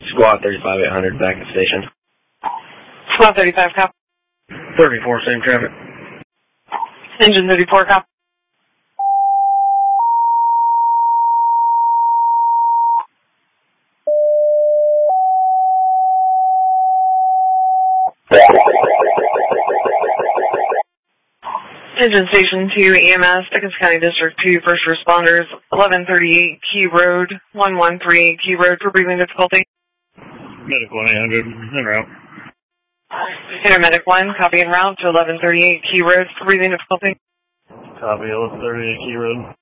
Squad 35800, back at the station. Squad 35, cop. 34, same traffic. Engine 34, cop. Engine Station 2, EMS, Dickens County District 2, First Responders, 1138 Key Road, 1138 Key Road for breathing difficulty. Medic 1-800, en route. Intermedic 1, copy en route to 1138 Key Road for breathing difficulty. Copy, 1138 Key Road.